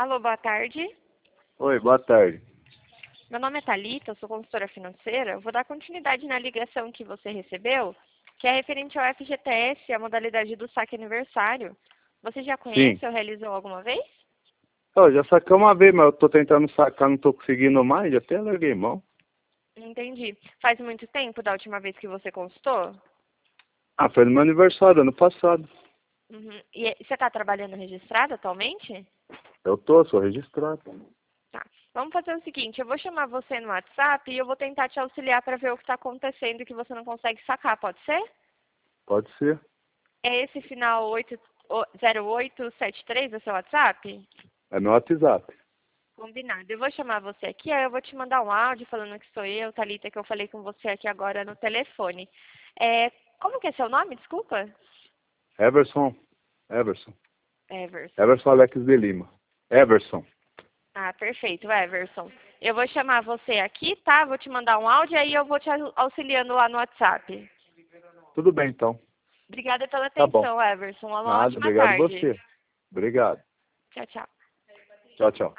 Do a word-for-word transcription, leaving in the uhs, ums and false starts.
Alô, boa tarde. Oi, boa tarde. Meu nome é Thalita, eu sou consultora financeira. Eu vou dar continuidade na ligação que você recebeu, que é referente ao F G T S, a modalidade do saque aniversário. Você já conhece Sim. ou realizou alguma vez? Eu já saquei uma vez, mas eu tô tentando sacar, não tô conseguindo mais, já até larguei mão. Entendi. Faz muito tempo da última vez que você consultou? Ah, foi no meu aniversário, ano passado. Uhum. E você está trabalhando registrado atualmente? Eu tô, sou registrado. Tá. Vamos fazer o seguinte, eu vou chamar você no WhatsApp e eu vou tentar te auxiliar para ver o que está acontecendo e que você não consegue sacar, pode ser? Pode ser. É esse final oito zero oito sete três o seu WhatsApp? É meu WhatsApp. Combinado. Eu vou chamar você aqui, aí eu vou te mandar um áudio falando que sou eu, Thalita, que eu falei com você aqui agora no telefone. É, como que é seu nome, desculpa? Everson. Everson. Everson. Everson Alex de Lima. Everson. Ah, perfeito, Everson. Eu vou chamar você aqui, tá? Vou te mandar um áudio, aí eu vou te auxiliando lá no WhatsApp. Tudo bem, então. Obrigada pela Tá bom. atenção, Everson. Uma Nada, ótima obrigado tarde. você. Obrigado. Tchau, tchau. Tchau, tchau.